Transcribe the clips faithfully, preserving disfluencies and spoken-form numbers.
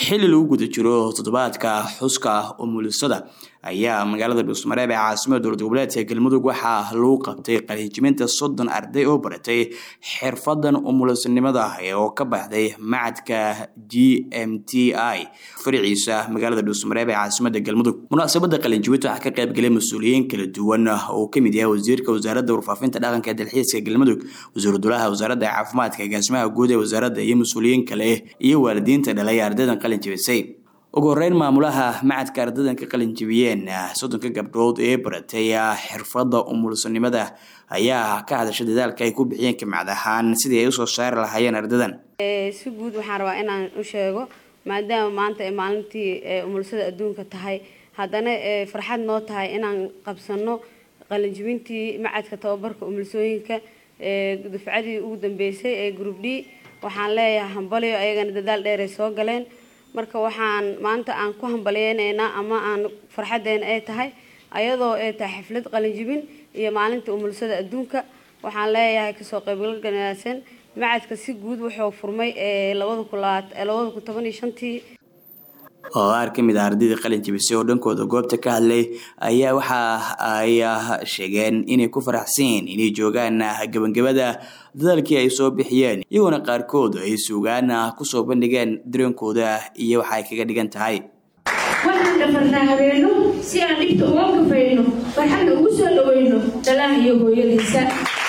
xilli lagu guda jiro toddobaadka xuska umulisada ayaa magaalada Dhuusamareeb ee caasimadda dowlad goboleedka Galmudug waxaa lagu qabtay qalinjibinta soddon arday oo baratay xirfadan umulisanimada oo ka baxday macadka G M T I fariiciisa magaalada Dhuusamareeb ee caasimadda Galmudug. Munaasabadda qalinjibinta waxaa ka qayb galay mas'uuliyiin kala duwan oo ka mid yahay wasiirka wasaaradda warfaafinta dhaqanka dalxiiska Galmudug, wasiirka dowladda wasaaradda caafimaadka, gaasimaha guud ee wasaaradda iyo mas'uuliyiin kale iyo waalidiinta dhalay ardaydan qalinjibisay. ugu horeyn maamulaha macadka ardaydan ka qalinjibiyeen soddonka gabdhood ee baratay xirfadda umulisanimada ayaa ka hadashay dadaalka ay ku bixiyeen kamacad ahaan sidii ay u soo saari lahaayeen ardaydan. si guud waxaan rabaa inaan u sheego maadaama maanta ay maalintii umulisada adduunka tahay haddana farxad noo tahay inaan qabsano qalinjibintii macadka tababarka umulisooyinka dufcadii ugu dambeysay ee group D. waxaan leeyahay hambaliyo ayagana dadaal dheer ay soo galeen marka waxaan maanta aan ku hambalyeynayna ama aan farxadeena ay tahay ayadoo ay tahay xaflad qalinjibin iyo maalinta umulisada adduunka. waxaan leeyahay ka soo qaybgal ganacsan macadka si guud wuxuu furmay ee labada kun toban iyo shan tii oo ar kamid ah ardayda qalinjibisay oo dhankooda goobta ka hadlay ayaa waxa ay sheegeen inay ku faraxsan inay joogaan gabagabada dadaalkii ay soo bixiyeen iyagoo qaarkood ay suugaan ku soo bandhigeen dareenkooda iyo waxa ay kaga dhigan tahay. waxaan dhafarnaa habeeno si aan dhibta uga kafayno farxadda ugu soo dhaweyno dalaha iyo hooyadiisa.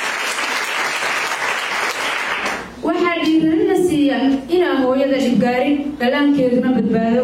waxaa dhiirana siiya inaan hooyada dhibgaarin dalaankeeduna badbaado.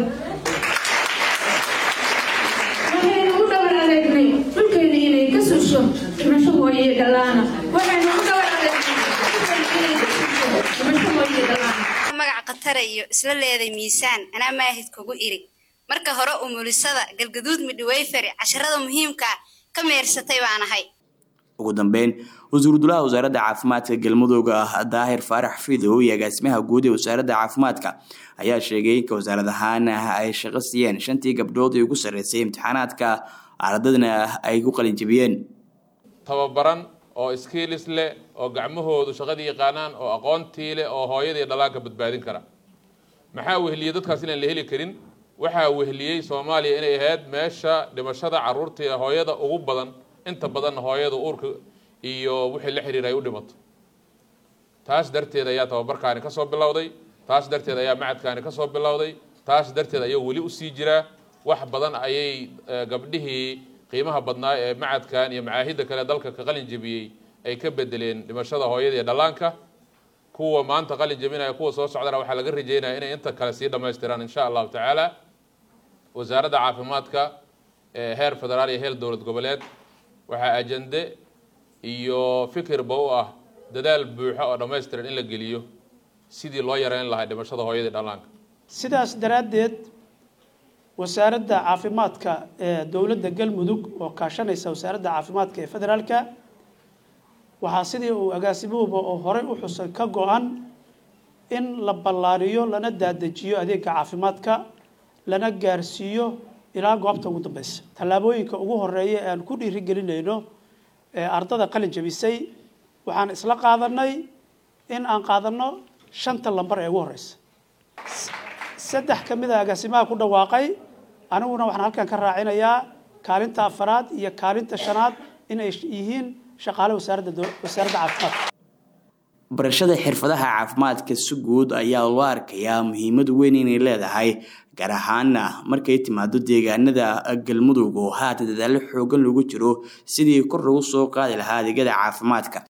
waxaynu u dhabar adeegnay dhulkeena inay ka susho dhimasho hooyo iyo dhalaana. waxaynu u dhabar adeegnay inay ka susho dhimasho hooyo iyo dhalaana. magac qatare iyo isla leeday miisaan anaa maahid kugu iri marka hore umulisada galgaduud midwayfari casharada muhiimka ka meersatay baan ahay. ugu dambeyn wasiirka dowladda wasaaradda caafimaadka Galmudug Daahir Faarax Fiidow iyo gaasimaha guud ee wasaaradda caafimaadka ayaa sheegay in wasaaradahan ay shaqo siiyeen shantii gabdhood ee ugu sareysay imtixaanaadka ardadana ay ku qalinjibiyeen. tababaran oo skills leh oo gacmahoodu shaqadii yaqaanaan oo aqoontii leh oo hooyada iyo dhalaanka badbaadin kara. maxaa wehliyay dadkaas inaan la heli karin? waxaa wehliyay Soomaaliya inay ahayd meesha dhimashada carruurta iyo hooyada ugu badan inta badan hooyada uurka iyo wixii la xiriiray u dhimato. taas darteed ayaa tababarkaani ka soo bilowday, taas darteed ayaa macadkaani ka soo bilowday, taas darteed ayaa wali u sii jira wax badan ayay gabdhihii qiimaha badnaa ee macadkan iyo macaahidda kale dalka ka qalin jabiyay ay ka bedeleen dhimashada hooyada iyo dhalaanka. kuwa maanta qalin jabinaya kuwa soo socdana waxaa laga rajaynayaa inay inta kale sii dhamaystiraan insha allahu tacaala. wasaaradda caafimaadka ee heer federaal iyo heer dowlad goboleed waxaa ajende iyo fikirba u ah dadaal buuxa oo dhammaystiran in la geliyo sidii loo yareyn lahaa dhimashada hooyada dhalaanka. sidaas daraaddeed wasaaradda caafimaadka ee dowladda Galmudug oo kaashanaysa wasaaradda caafimaadka ee federaalka waxaa sidii uu agaasimuhuba oo hore u xusay ka go'an in la ballaariyo lana daadajiyo adeegga caafimaadka lana gaarsiiyo ilaa goobta ugu dambaysa. tallaabooyinka ugu horeeya ee aan ku dhiirigelinayno ee ardada qalin jabisay waxaan isla qaadanay in aan qaadano shanta lambar ee ugu horeysa. saddex ka mid ah agaasimaha ku dhawaaqay aniguna waxaan halkan ka raacinayaa kaalinta afaraad iyo kaalinta shanaad in ay yihiin shaqaale wasaaradda wasaaradda caafimaadka. barashada xirfadaha caafimaadka si guud ayaa loo arkayaa muhiimad weyn inay leedahay gaar ahaan markay timaado deegaanada Galmudug oo haatan dadaal xooggan lagu jiro sidii kor loogu soo qaadi lahaa adeegyada caafimaadka.